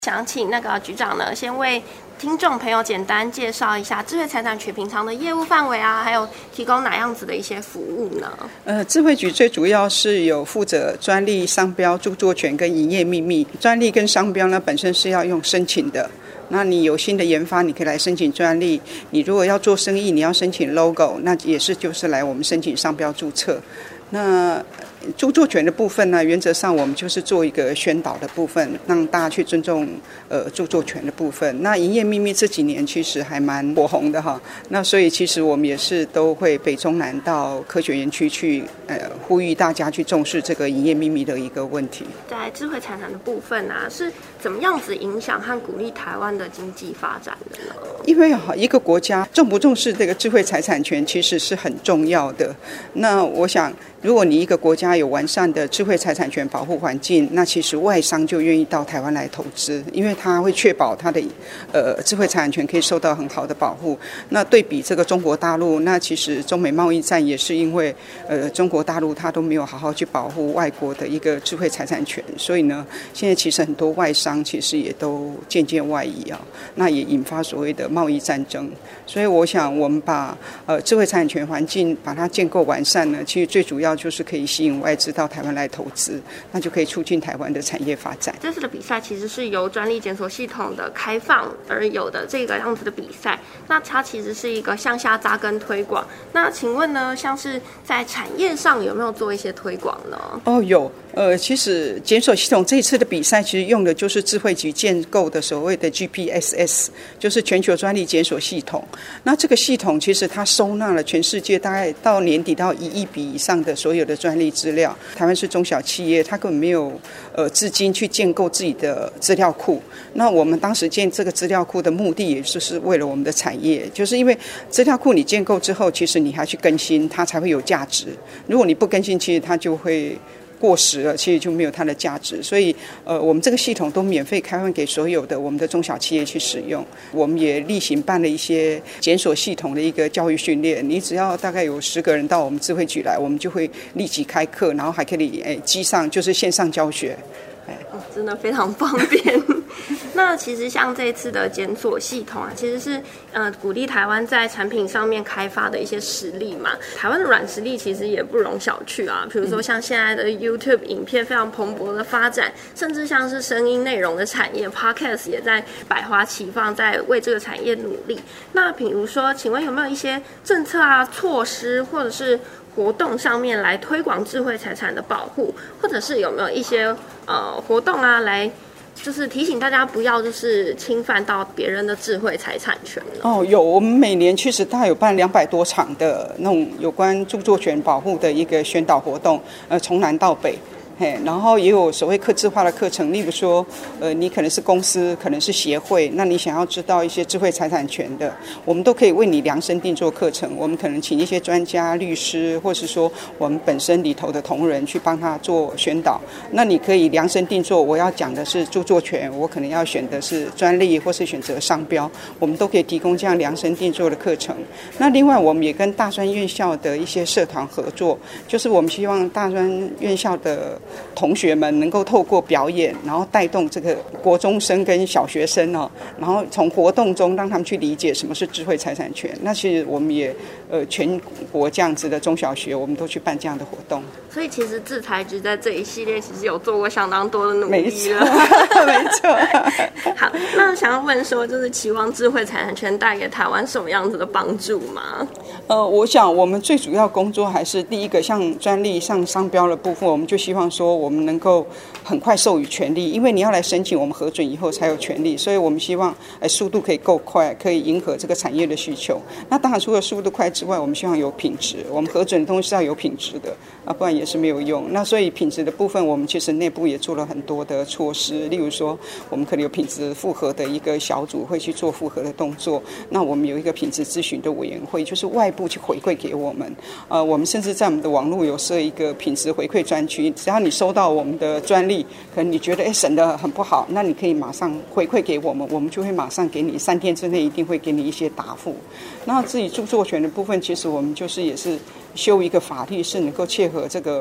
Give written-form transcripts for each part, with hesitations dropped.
想请那个局长呢，先为听众朋友简单介绍一下智慧财产权平常的业务范围啊，还有提供哪样子的一些服务呢？ 智慧局最主要是有负责专利、商标、著作权跟营业秘密。专利跟商标呢，本身是要用申请的。那你有新的研发，你可以来申请专利；你如果要做生意，你要申请 logo， 那也是就是来我们申请商标注册。那著作权的部分呢，原则上我们就是做一个宣导的部分，让大家去尊重著作权的部分。那营业秘密这几年其实还蛮火红的哈，那所以其实我们也是都会北中南到科学园区去呼吁大家去重视这个营业秘密的一个问题。 在智慧财产的部分啊，是怎么样子影响和鼓励台湾的经济发展的呢？ 因为一个国家重不重视这个智慧财产权其实是很重要的。那我想如果你一个国家有完善的智慧财产权保护环境，那其实外商就愿意到台湾来投资，因为它会确保它的智慧财产权可以受到很好的保护。那对比这个中国大陆，那其实中美贸易战也是因为中国大陆它都没有好好去保护外国的一个智慧财产权，所以呢，现在其实很多外商其实也都渐渐外移啊，那也引发所谓的贸易战争。所以我想我们把智慧财产权环境把它建构完善呢，其实最主要就是可以吸引外资到台湾来投资，那就可以促进台湾的产业发展。 这次的比赛其实是由专利检索系统的开放而有的这个样子的比赛，那它其实是一个向下扎根推广。那请问呢，像是在产业上有没有做一些推广呢？ 有。其实检索系统这一次的比赛其实用的就是智慧局建构的所谓的 GPSS， 就是全球专利检索系统。那这个系统其实它收纳了全世界大概到年底到1亿笔以上的所有的专利资料。台湾是中小企业，它根本没有资金去建构自己的资料库。那我们当时建这个资料库的目的，也就是为了我们的产业，就是因为资料库你建构之后，其实你还去更新，它才会有价值。如果你不更新，其实它就会过时了，其实就没有它的价值。所以我们这个系统都免费开放给所有的我们的中小企业去使用。我们也例行办了一些检索系统的一个教育训练，你只要大概有10个人到我们智慧局来，我们就会立即开课，然后还可以机上就是线上教学。 真的非常方便。那其实像这次的检索系统啊，其实是鼓励台湾在产品上面开发的一些实力嘛。台湾的软实力其实也不容小觑啊，比如说像现在的 YouTube 影片非常蓬勃的发展，甚至像是声音内容的产业 Podcast 也在百花齐放，在为这个产业努力。那比如说请问有没有一些政策啊、措施或者是活动上面来推广智慧财产的保护，或者是有没有一些活动啊，来就是提醒大家不要就是侵犯到别人的智慧财产权呢？ 有，我们每年其实大概有办200多场的那种有关著作权保护的一个宣导活动，从南到北。然后也有所谓客制化的课程，例如说你可能是公司，可能是协会，那你想要知道一些智慧财产权的，我们都可以为你量身定做课程。我们可能请一些专家、律师，或是说我们本身里头的同仁去帮他做宣导。那你可以量身定做，我要讲的是著作权，我可能要选的是专利，或是选择商标，我们都可以提供这样量身定做的课程。那另外我们也跟大专院校的一些社团合作，就是我们希望大专院校的同学们能够透过表演，然后带动这个国中生跟小学生然后从活动中让他们去理解什么是智慧财产权。那其实我们也全国这样子的中小学，我们都去办这样的活动。 所以其实智财局在这一系列其实有做过相当多的努力了。 没错。 好，那想要问说，就是期望智慧财产权带给台湾什么样子的帮助吗？ 我想我们最主要工作还是第一个，像专利、像商标的部分，我们就希望说我们能够很快授予权利，因为你要来申请，我们核准以后才有权利，所以我们希望速度可以够快，可以迎合这个产业的需求。那当然除了速度快之外，我们希望有品质，我们核准的东西是要有品质的不然也是没有用。那所以品质的部分，我们其实内部也做了很多的措施，例如说我们可能有品质复核的一个小组会去做复核的动作。那我们有一个品质咨询的委员会，就是外部去回馈给我们。我们甚至在我们的网络有设一个品质回馈专区，只要你收到我们的专利，可能你觉得审得很不好，那你可以马上回馈给我们，我们就会马上给你3天之内一定会给你一些答复。那至于著作权的部分，其实我们就是也是修一个法律，是能够切合这个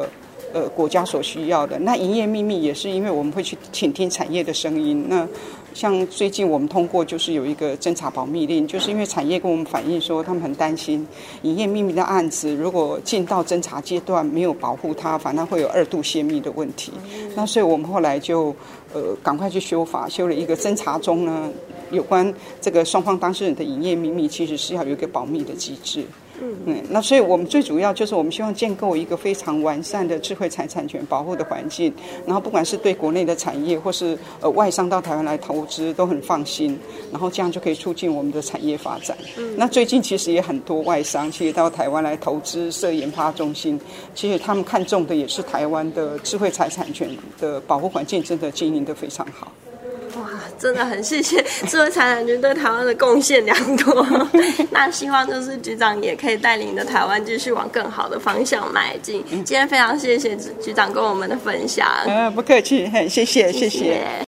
国家所需要的。那营业秘密也是因为我们会去倾听产业的声音。那像最近我们通过就是有一个侦查保密令，就是因为产业跟我们反映说他们很担心营业秘密的案子如果进到侦查阶段没有保护它，反而会有2度泄密的问题。那所以我们后来就赶快去修法，修了一个侦查中呢有关这个双方当事人的营业秘密其实是要有一个保密的机制。那所以我们最主要就是我们希望建构一个非常完善的智慧财产权保护的环境，然后不管是对国内的产业或是外商到台湾来投资都很放心，然后这样就可以促进我们的产业发展。那最近其实也很多外商其实到台湾来投资设研发中心，其实他们看重的也是台湾的智慧财产权的保护环境真的经营得非常好。 哇，真的很谢谢智慧财产权对台湾的贡献良多。那希望就是局长也可以带领着台湾继续往更好的方向迈进。今天非常谢谢局长跟我们的分享。 不客气，谢谢。